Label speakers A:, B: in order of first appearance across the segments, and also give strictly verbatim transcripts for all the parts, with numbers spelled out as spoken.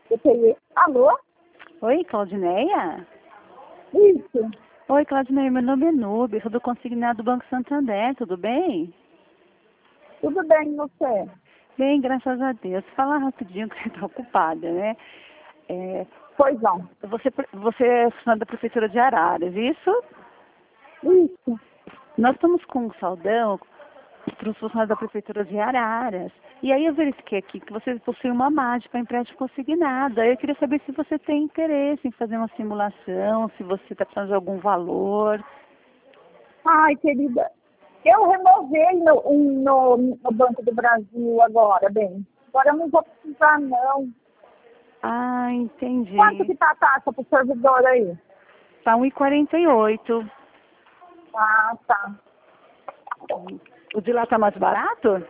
A: Eu peguei. Alô?
B: Oi, Claudineia?
A: Isso.
B: Oi, Claudineia, meu nome é Nube, sou do consignado do Banco Santander, tudo bem?
A: Tudo bem, e você?
B: Bem, graças a Deus. Fala rapidinho que você está ocupada, né? É,
A: Pois não.
B: você, você é funcionária da Prefeitura de Araras, isso?
A: Isso.
B: Nós estamos com um saldão para os funcionários da Prefeitura de Araras. E aí eu verifiquei aqui que você possui uma mágica para empréstimo consignado. Aí eu queria saber se você tem interesse em fazer uma simulação, se você está precisando de algum valor.
A: Ai, querida, eu renovei no, um, no, no Banco do Brasil agora, bem. Agora eu não vou precisar, não.
B: Ah, entendi.
A: Quanto que tá a taxa pro servidor aí?
B: Tá um e quarenta e oito.
A: Ah, tá.
B: O de lá tá mais barato?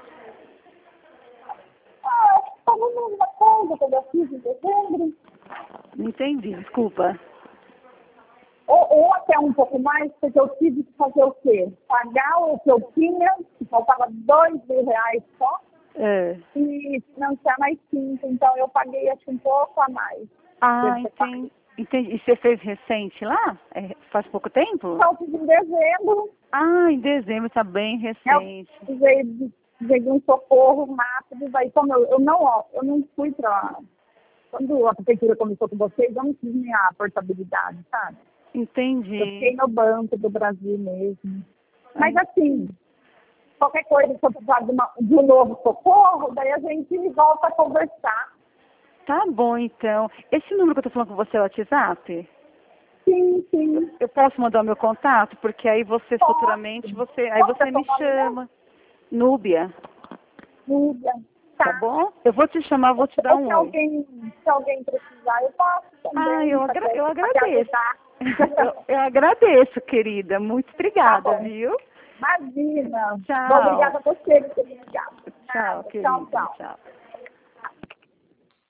A: Ah, acho que tá na mesma coisa que eu já fiz em dezembro.
B: Não entendi, desculpa.
A: Ou, ou até um pouco mais, porque eu tive que fazer o quê? Pagar o que eu tinha, que faltava dois mil reais só,
B: É.
A: e financiar mais cinco. Então eu paguei acho um pouco a mais.
B: Ah,
A: Deve ser
B: entendi. entendi. E você fez recente lá? É, faz pouco tempo?
A: Então, eu fiz em dezembro,
B: Ah, em dezembro, tá bem
A: eu
B: recente.
A: precisei de, precisei de um socorro rápido, daí como eu, eu não, ó, eu não fui para. Quando a prefeitura começou com vocês, eu não fiz minha portabilidade, sabe?
B: Entendi.
A: Eu fiquei no Banco do Brasil mesmo. Mas
B: Ai,
A: assim, qualquer coisa, se eu precisar de, uma, de um novo socorro, daí a gente volta a conversar.
B: tá bom, então. Esse número que eu tô falando com você é o WhatsApp?
A: Sim, sim.
B: Eu posso mandar o meu contato? Porque aí você,
A: Pode.
B: futuramente, você, aí
A: Qual que é
B: você
A: seu
B: me
A: nome mesmo?
B: chama. Núbia,
A: Lúcia.
B: tá
A: Tá.
B: bom? Eu vou te chamar, vou te dar
A: Ou se
B: um oi.
A: alguém, se alguém precisar, eu posso
B: Ah,
A: também,
B: eu,
A: para
B: agra
A: te
B: eu
A: pra te
B: agradeço.
A: ajudar.
B: Eu, eu agradeço, querida. Muito
A: Tá
B: obrigada,
A: bom.
B: viu?
A: Imagina.
B: Tchau.
A: Obrigada a você por ter me ligado.
B: Tchau,
A: Nada. Tchau,
B: querida.
A: tchau.
B: Tchau.